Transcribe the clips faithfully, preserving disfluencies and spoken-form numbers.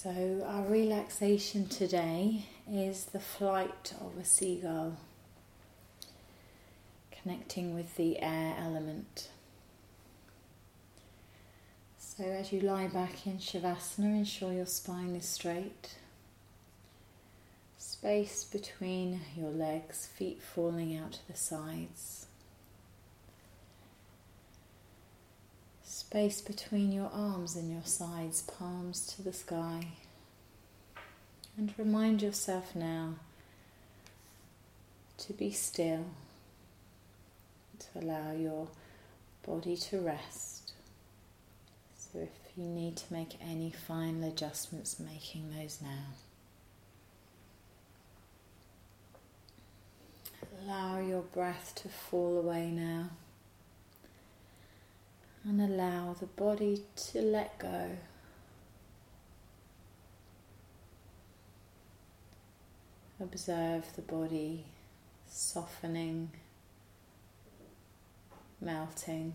So our relaxation today is the flight of a seagull, connecting with the air element. So as you lie back in Shavasana, ensure your spine is straight. Space between your legs, feet falling out to the sides. Space between your arms and your sides, palms to the sky. And remind yourself now to be still, to allow your body to rest. So if you need to make any final adjustments, making those now. Allow your breath to fall away now. And allow the body to let go. Observe the body softening, melting,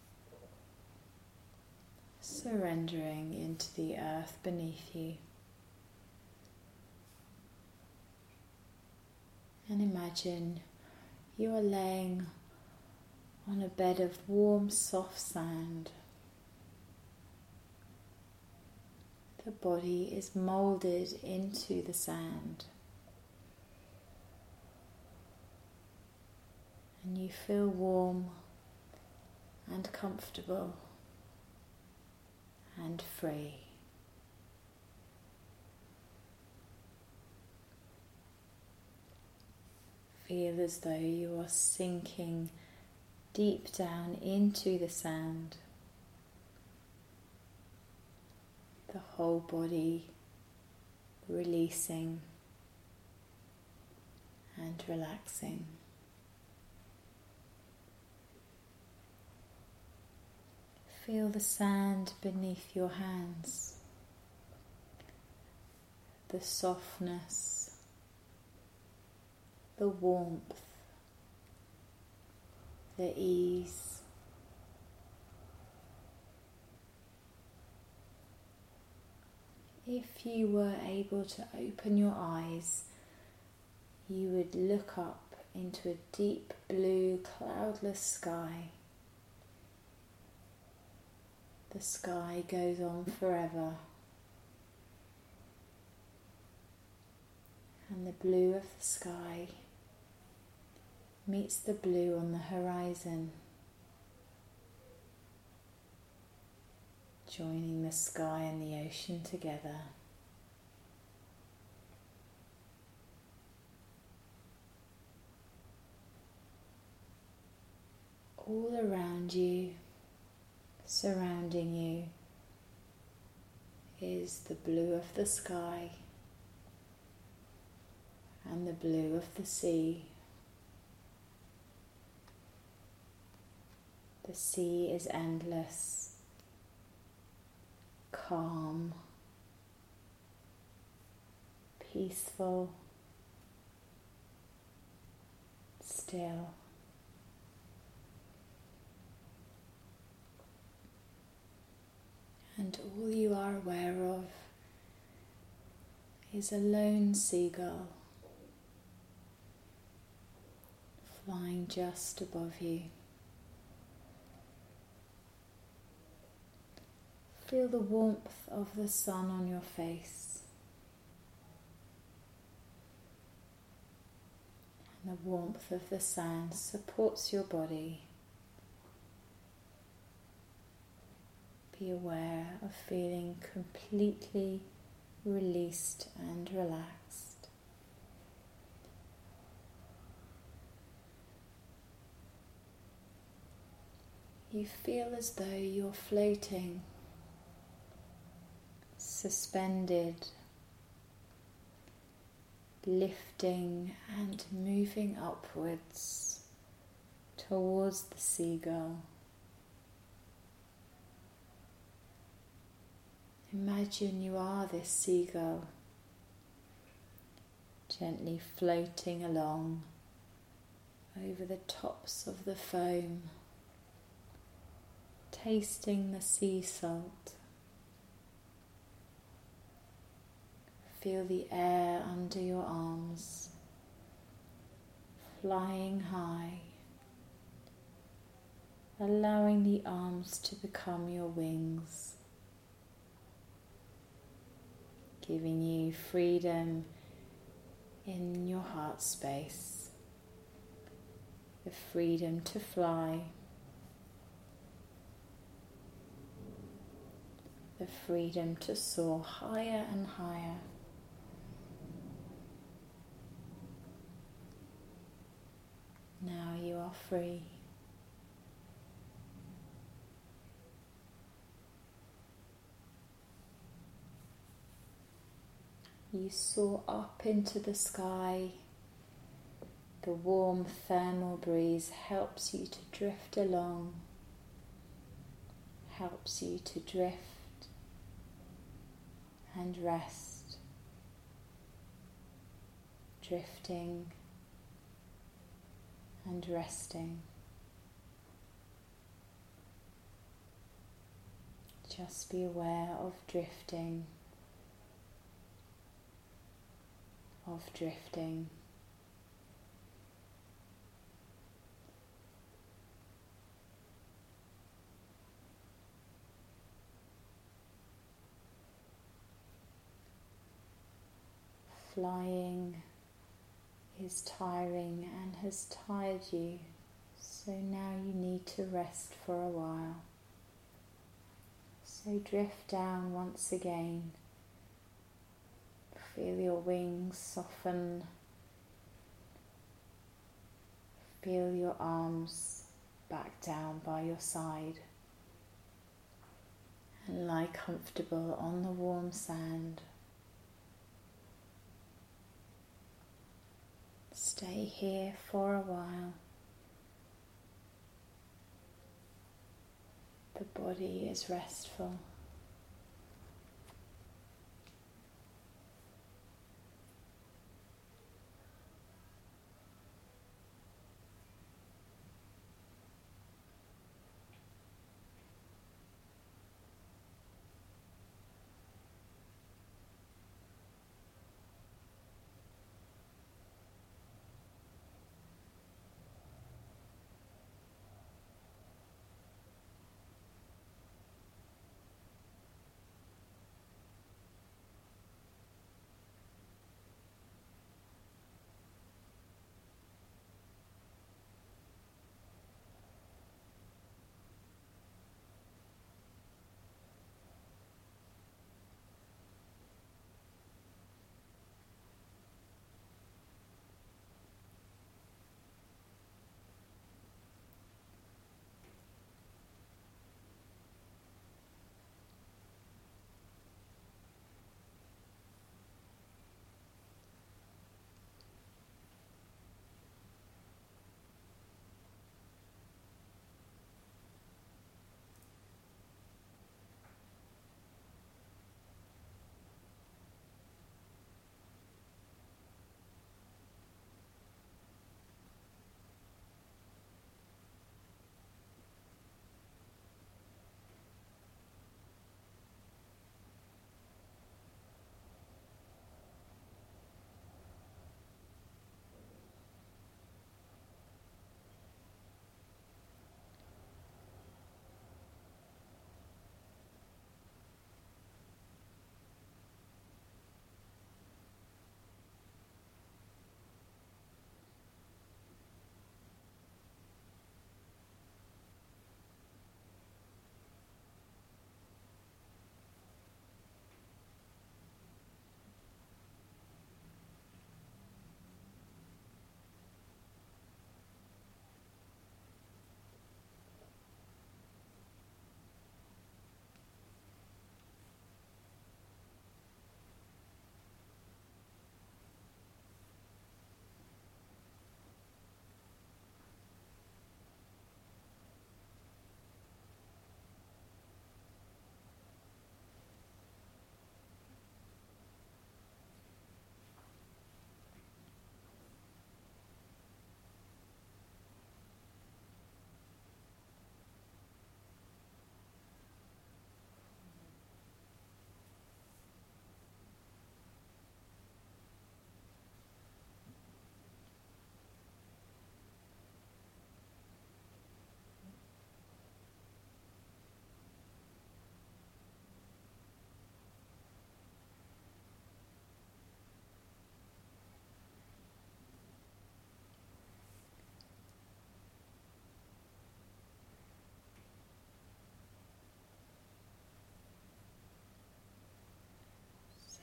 surrendering into the earth beneath you. And imagine you are laying on a bed of warm, soft sand. The body is moulded into the sand. And you feel warm and comfortable and free. Feel as though you are sinking deep down into the sand, the whole body releasing and relaxing. Feel the sand beneath your hands, the softness, the warmth, the ease. If you were able to open your eyes, you would look up into a deep blue, cloudless sky. The sky goes on forever, and the blue of the sky meets the blue on the horizon, joining the sky and the ocean together. All around you, surrounding you, is the blue of the sky and the blue of the sea. The sea is endless, calm, peaceful, still. And all you are aware of is a lone seagull flying just above you. Feel the warmth of the sun on your face and the warmth of the sand supports your body. Be aware of feeling completely released and relaxed. You feel as though you're floating, suspended, lifting and moving upwards towards the seagull. Imagine you are this seagull, gently floating along over the tops of the foam, tasting the sea salt, Feel the air under your arms, flying high, allowing the arms to become your wings, giving you freedom in your heart space, the freedom to fly, the freedom to soar higher and higher. Now you are free. You soar up into the sky. The warm thermal breeze helps you to drift along, helps you to drift and rest, drifting and resting. Just be aware of drifting, of drifting. Flying is tiring and has tired you, so now you need to rest for a while. So drift down once again. Feel your wings soften. Feel your arms back down by your side and lie comfortable on the warm sand. Stay here for a while. The body is restful.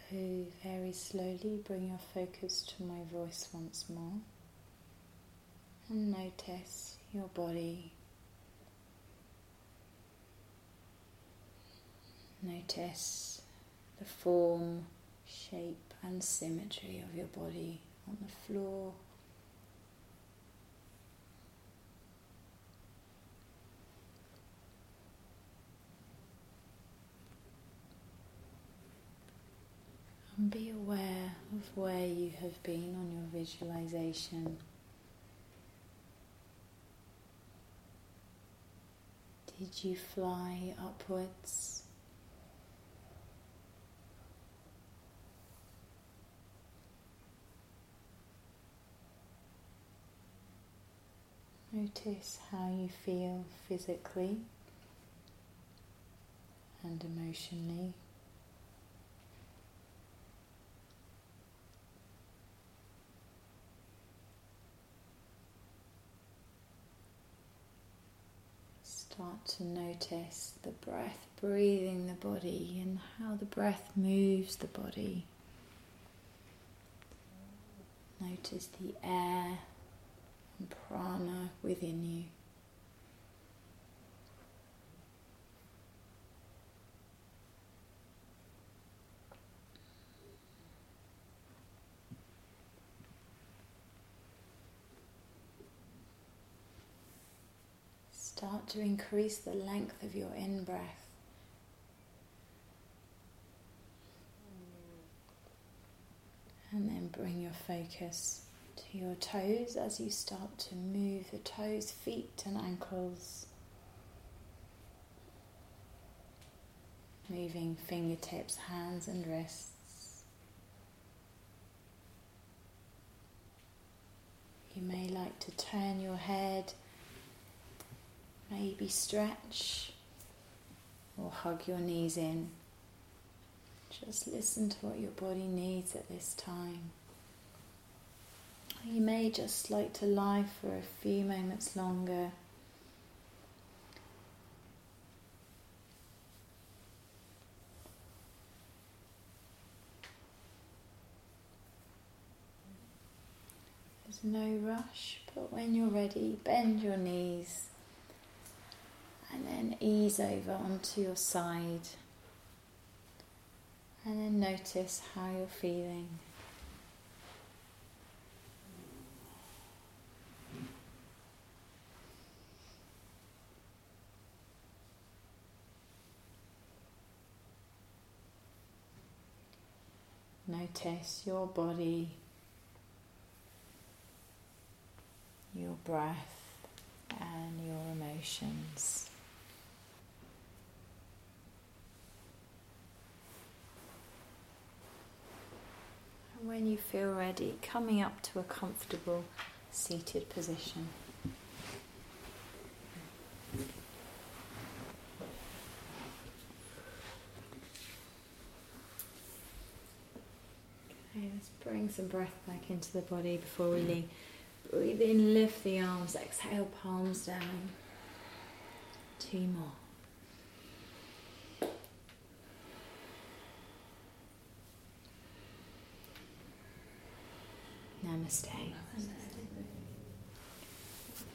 So very slowly bring your focus to my voice once more and notice your body. Notice the form, shape and symmetry of your body on the floor. And be aware of where you have been on your visualization. Did you fly upwards? Notice how you feel physically and emotionally. Start to notice the breath breathing the body and how the breath moves the body. Notice the air and prana within you. Start to increase the length of your in-breath. And then bring your focus to your toes as you start to move the toes, feet and ankles. Moving fingertips, hands and wrists. You may like to turn your head, maybe stretch or hug your knees in. Just listen to what your body needs at this time. You may just like to lie for a few moments longer. There's no rush, but when you're ready, bend your knees and then ease over onto your side. And then notice how you're feeling. Notice your body, your breath and your emotions. And when you feel ready, coming up to a comfortable seated position. Okay, let's bring some breath back into the body before we leave. Breathe in, lift the arms, exhale, palms down. Two more. Namaste. Namaste.